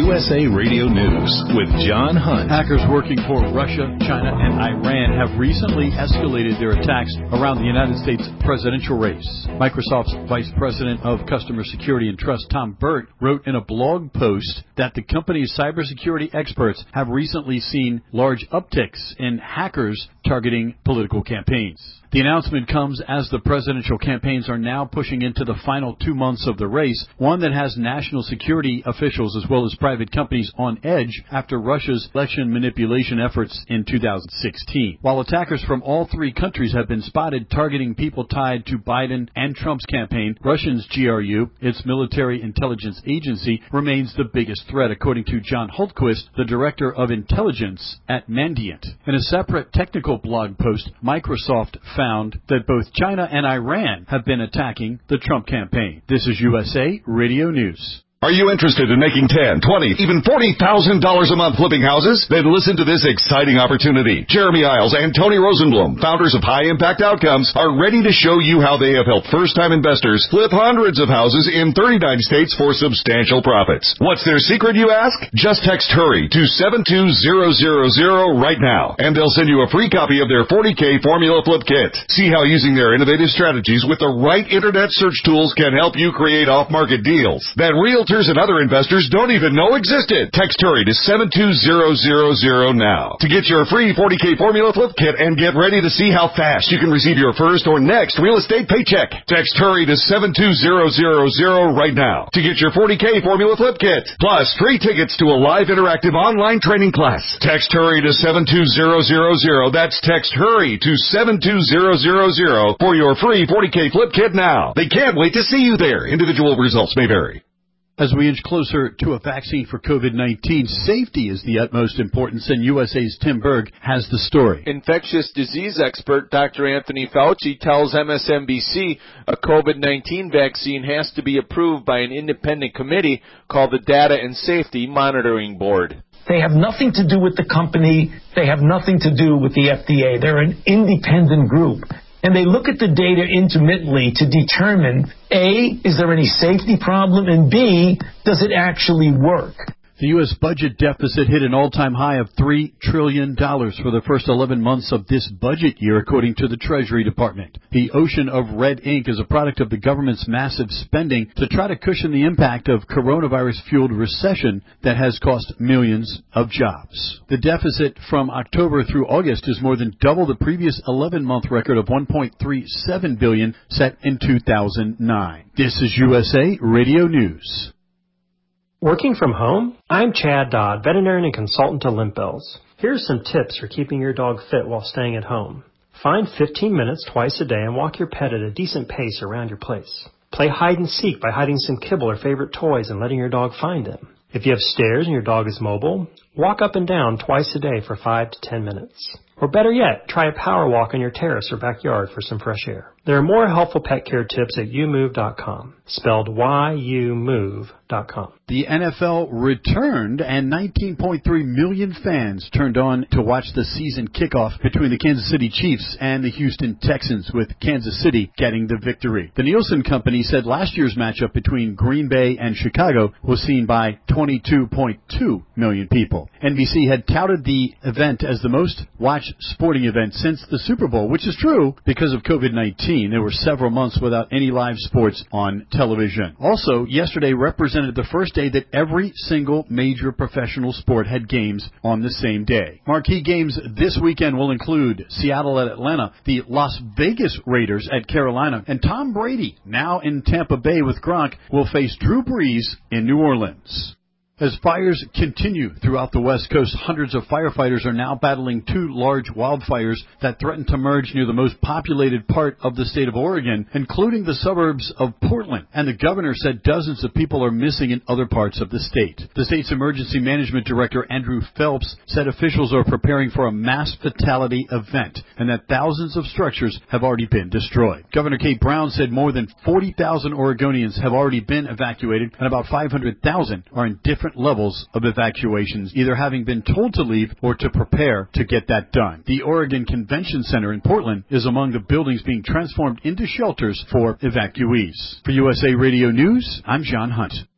USA Radio News with John Hunt. Hackers working for Russia, China, and Iran have recently escalated their attacks around the United States presidential race. Microsoft's Vice President of Customer Security and Trust, Tom Burt, wrote in a blog post that the company's cybersecurity experts have recently seen large upticks in hackers targeting political campaigns. The announcement comes as the presidential campaigns are now pushing into the final 2 months of the race, one that has national security officials as well as private companies on edge after Russia's election manipulation efforts in 2016. While attackers from all three countries have been spotted targeting people tied to Biden and Trump's campaign, Russia's GRU, its military intelligence agency, remains the biggest threat, according to John Hultquist, the director of intelligence at Mandiant. In a separate technical blog post, Microsoft found that both China and Iran have been attacking the Trump campaign. This is USA Radio News. Are you interested in making $10,000, $20,000, even $40,000 a month flipping houses? Then listen to this exciting opportunity. Jeremy Isles and Tony Rosenblum, founders of High Impact Outcomes, are ready to show you how they have helped first-time investors flip hundreds of houses in 39 states for substantial profits. What's their secret, you ask? Just text HURRY to 72000 right now, and they'll send you a free copy of their 40K Formula Flip Kit. See how using their innovative strategies with the right internet search tools can help you create off-market deals that realtors and other investors don't even know existed. Text HURRY to 72000 now to get your free 40K Formula Flip Kit and get ready to see how fast you can receive your first or next real estate paycheck. Text HURRY to 72000 right now to get your 40K Formula Flip Kit, plus free tickets to a live interactive online training class. Text HURRY to 72000. That's text HURRY to 72000 for your free 40K Flip Kit now. They can't wait to see you there. Individual results may vary. As we inch closer to a vaccine for COVID-19, safety is the utmost importance, and USA's Tim Berg has the story. Infectious disease expert Dr. Anthony Fauci tells MSNBC a COVID-19 vaccine has to be approved by an independent committee called the Data and Safety Monitoring Board. They have nothing to do with the company. They have nothing to do with the FDA. They're an independent group. And they look at the data intermittently to determine, A, is there any safety problem, and B, does it actually work? The U.S. budget deficit hit an all-time high of $3 trillion for the first 11 months of this budget year, according to the Treasury Department. The ocean of red ink is a product of the government's massive spending to try to cushion the impact of coronavirus-fueled recession that has cost millions of jobs. The deficit from October through August is more than double the previous 11-month record of $1.37 billion set in 2009. This is USA Radio News. Working from home? I'm Chad Dodd, veterinarian and consultant to Limp Bells. Here's some tips for keeping your dog fit while staying at home. Find 15 minutes twice a day and walk your pet at a decent pace around your place. Play hide and seek by hiding some kibble or favorite toys and letting your dog find them. If you have stairs and your dog is mobile, walk up and down twice a day for 5 to 10 minutes. Or better yet, try a power walk on your terrace or backyard for some fresh air. There are more helpful pet care tips at youmove.com, spelled youmove.com. The NFL returned, and 19.3 million fans turned on to watch the season kickoff between the Kansas City Chiefs and the Houston Texans, with Kansas City getting the victory. The Nielsen Company said last year's matchup between Green Bay and Chicago was seen by 22.2 million people. NBC had touted the event as the most watched sporting event since the Super Bowl, which is true because of COVID-19. There were several months without any live sports on television. Also, yesterday represented the first day that every single major professional sport had games on the same day. Marquee games this weekend will include Seattle at Atlanta, the Las Vegas Raiders at Carolina, and Tom Brady, now in Tampa Bay with Gronk, will face Drew Brees in New Orleans. As fires continue throughout the West Coast, hundreds of firefighters are now battling two large wildfires that threaten to merge near the most populated part of the state of Oregon, including the suburbs of Portland. And the governor said dozens of people are missing in other parts of the state. The state's emergency management director, Andrew Phelps, said officials are preparing for a mass fatality event and that thousands of structures have already been destroyed. Governor Kate Brown said more than 40,000 Oregonians have already been evacuated and about 500,000 are in different levels of evacuations, either having been told to leave or to prepare to get that done. The Oregon Convention Center in Portland is among the buildings being transformed into shelters for evacuees. For USA Radio News, I'm John Hunt.